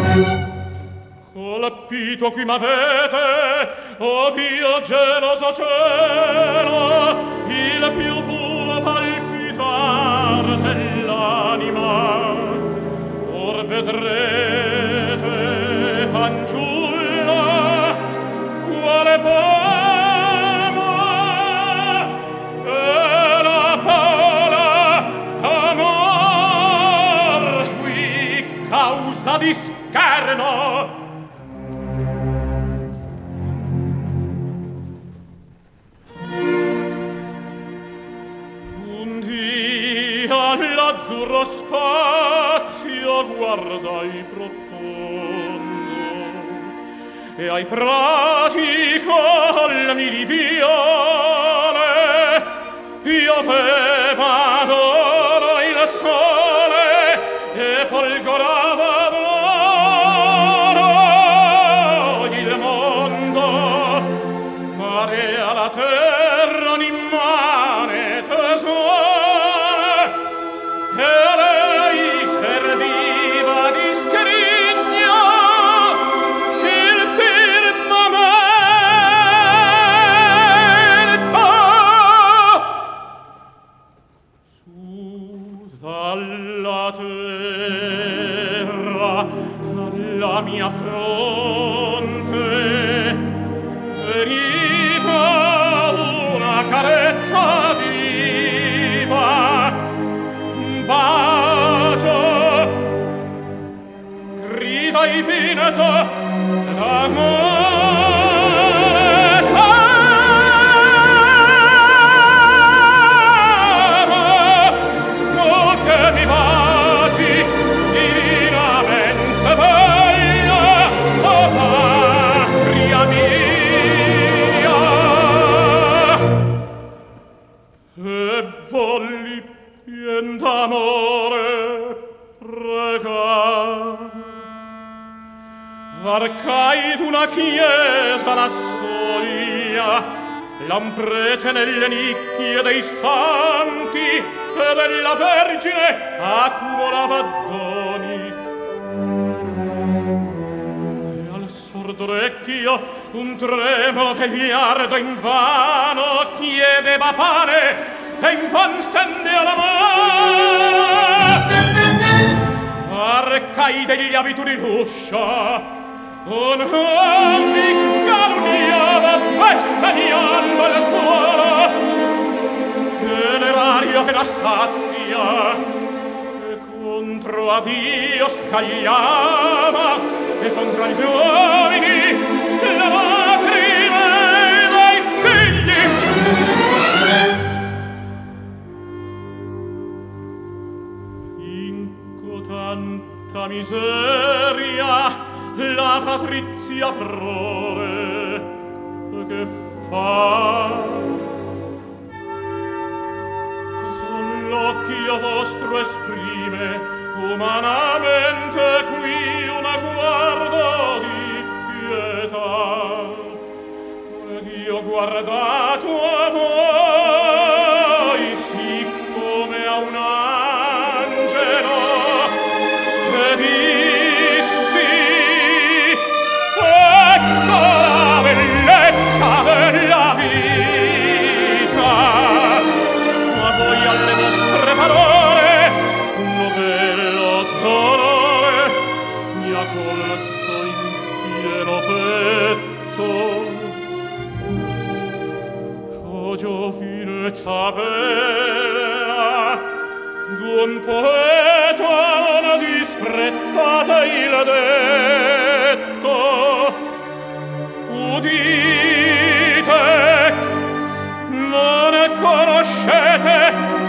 Colpito qui m'avete, o Dio geloso cielo, il più puro palpitar dell'anima. Or vedrete, fanciulla, quale poema e la pala amor qui causa di scherno. All'azzurro spazio guardai profondo e ai prati colmi di viole pioveva d'oro il sole e folgorava d'oro il mondo, parea la terra un'immane tesoro. E lei serviva di scrigno il firmamento. Su dalla terra alla mia fronte veniva una carezza viva, bacio, grida infinito d'amore, tu che mi baci divinamente bella, oh patria mia, e volli pien d'amore pregar. Varcai d'una chiesa la soglia, lamprete nelle nicchie dei santi e della Vergine accumulava doni. E al sordo orecchio un tremolo vegliardo invano chiedeva pane e invan stendea la mano. Varcai degli abituri l'uscio, un mi calunniava pestagnando il suolo, e l'erario che la stazia e contro a Dio scagliava, e contro agli uomini le lacrime dei figli. Tanta miseria la patrizia prole che fa. Son l'occhio vostro esprime umanamente qui una guardo di pietà, ed io guardato a voi siccome a un angelo e dissi: ecco la bellezza della vita, ma voi alle vostre parole un novello dolore mi ha colto in pieno petto. O giovinezza bella d'un poeta non disprezzate il detto, udite, non conoscete